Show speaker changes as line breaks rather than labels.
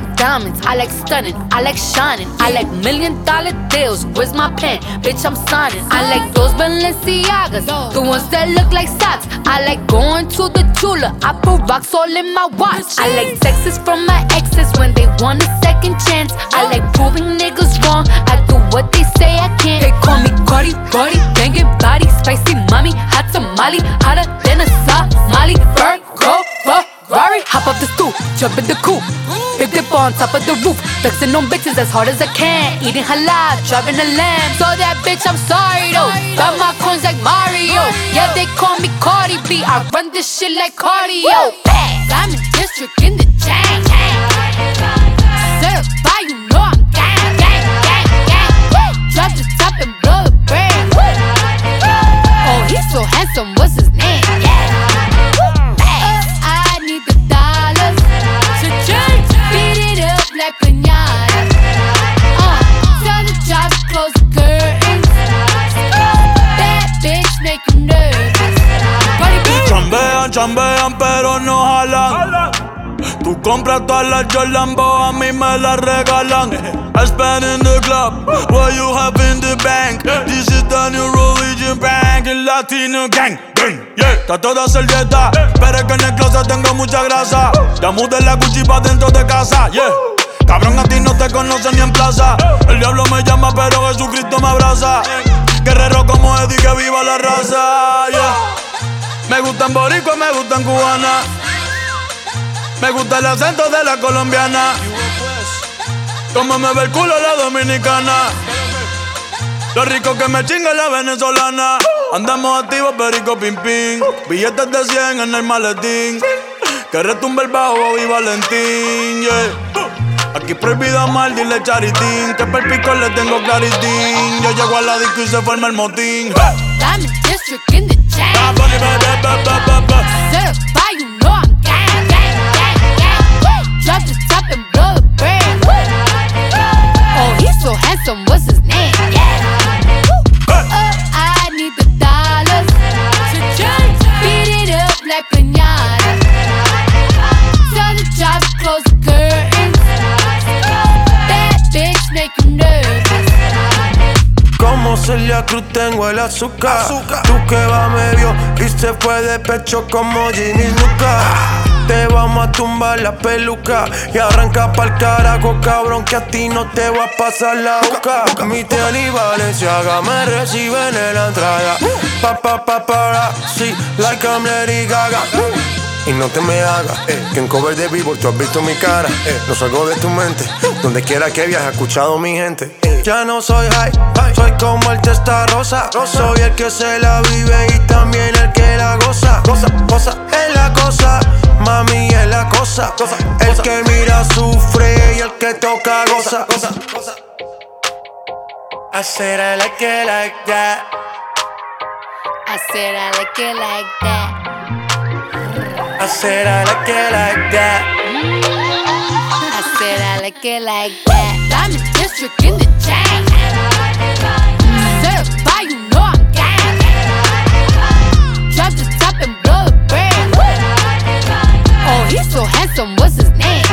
diamonds, I like stunning, I like shining, I like $1 million deals. Where's my pen? Bitch, I'm signing. I like those Balenciagas, the ones that look like socks. I like going to the Tula, I put rocks all in my watch. I like texts from my exes when they want a second chance. I like proving niggas wrong, I do what they say I can't. They call me Cardi, Cardi, banging body, spicy mommy, hot tamale, hotter than a Somali. Virgo, Ferrari, hop off the stoop, jump in the coupe, big dip on top of the roof, flexing on bitches as hard as I can, eating halal, driving a lamb. So that bitch, I'm sorry though, got my coins like Mario. Yeah, they call me Cardi B, I run this shit like cardio. I'm in district in the chain. Certified, you know I'm gang, gang, gang, gang. Drop the top and blow the brand. Oh, he's so handsome, what's his name? I need the dollars to change. Beat it up like piñata. Tell the job to close the curtains. Bad bitch make him nervous.
Chambean, chambean, pero no jalan. Tú compras todas las Jordan, a mí me las regalan. I spend in the club, what you have in the bank. This is the new religion bank, el latino gang. Yeah, trato de hacer dieta, pero es que en el closet tengo mucha grasa. Ya mudé la Gucci pa' dentro de casa, yeah. Cabrón, a ti no te conocen ni en plaza. El diablo me llama, pero Jesucristo me abraza. Guerrero como Eddie, que viva la raza, yeah. Me gustan boricua, me gustan cubana. Me gusta el acento de la colombiana. Como me ve el culo la dominicana. Lo rico que me chinga la venezolana. Andamos activos, perico, pim, pim. Billetes de 100 en el maletín. Que retumbe el bajo y Valentín, yeah. Aquí prohibido amar, dile charitín. Que per pico le tengo claritín. Yo llego a la disco y se forma el motín.
Diamond District in the chain. Certified, you know I'm gang, gang, gang, gang. Drop the top and blow the brand. Oh, he's so handsome, what's his name? I need the dollars to change. Beat it up like piñata. Tell the job to close the curtains. Bad bitch make him nervous.
Como Celia Cruz tengo el azúcar. Tú que va medio y se fue de pecho como Ginny Luca. Te vamos a tumbar la peluca y arranca pa'l carajo, cabrón, que a ti no te va a pasar la boca. Mi tele y Valenciaga me reciben en la entrada. Para, sí, like I'm Lady Gaga. Y no te me hagas, que en cover de Billboard tú has visto mi cara. No salgo de tu mente, donde quiera que viajes, he escuchado mi gente. Ya no soy high, soy como el Testarossa. Soy el que se la vive y también el que la goza. Goza, es la cosa, mami es la cosa. El que mira sufre y el que toca goza. I said I like it like that.
I said I like it like that.
I said I like it like that.
I said I like it like that. Diamond District in the chain. Certified, you know I'm gang. Drop the top and blow the brand. Oh, he's so handsome, what's his name?